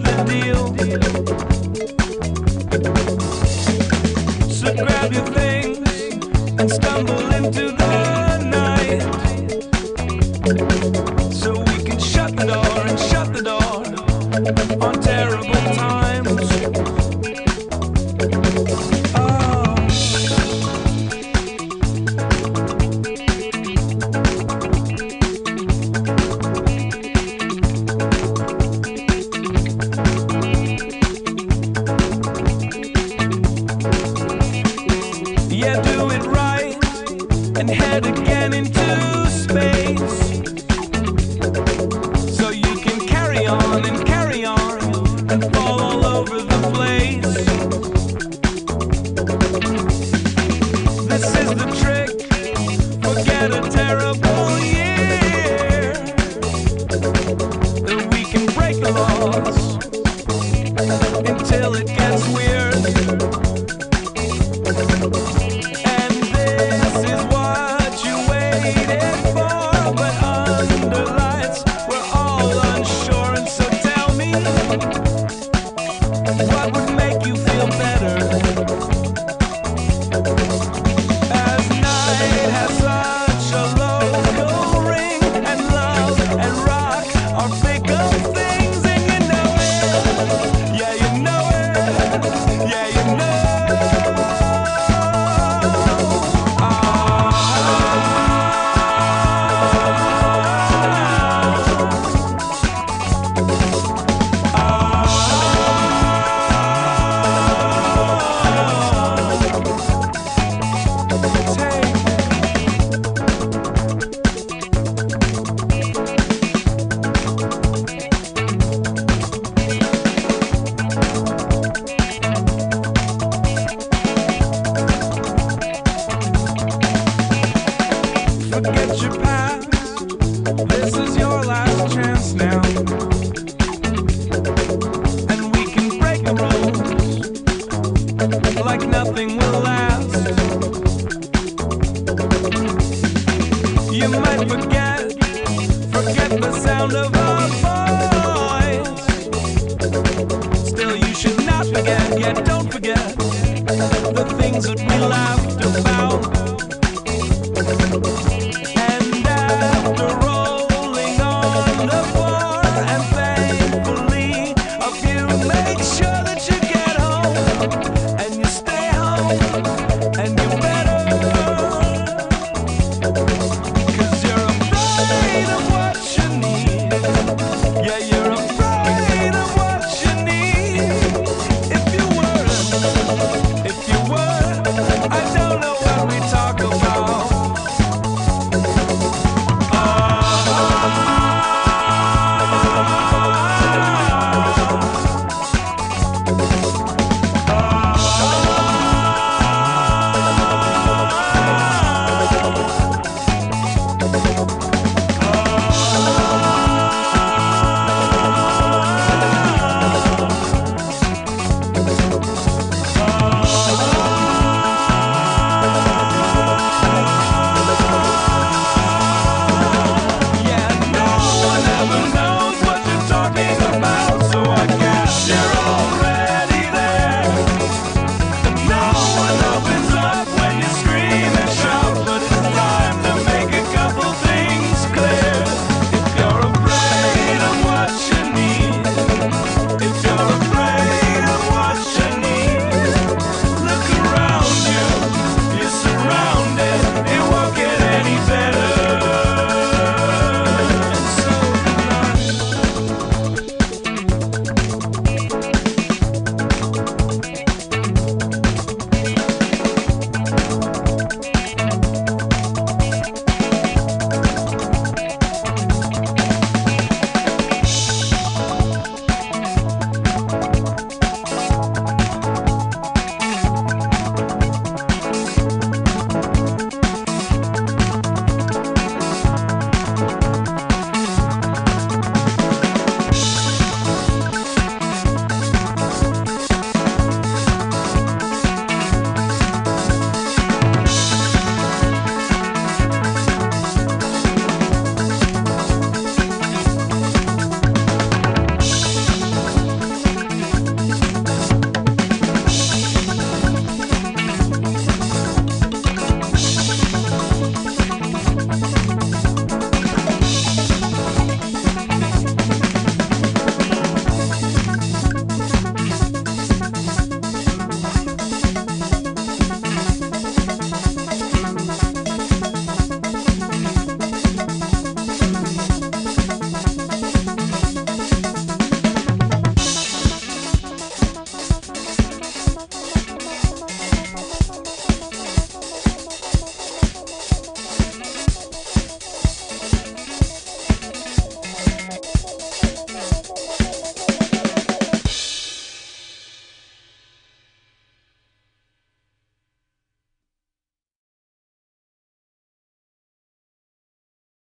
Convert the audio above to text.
the deal. So grab your things and stumble into the night, so we can shut the door and shut the door on terrible times. Yeah, do it right and head again into space, so you can carry on and fall all over the place. This is the trick, forget a terrible year, then we can break the laws until it gets weird. What would make you feel better? As night has such a local ring, and love and rock are bigger things, and you know it. Yeah, you know it. Yeah, you know. Forget your past, this is your last chance now, and we can break the rules like nothing will last. You might forget the sound of our voice. Still you should not forget, yeah, don't forget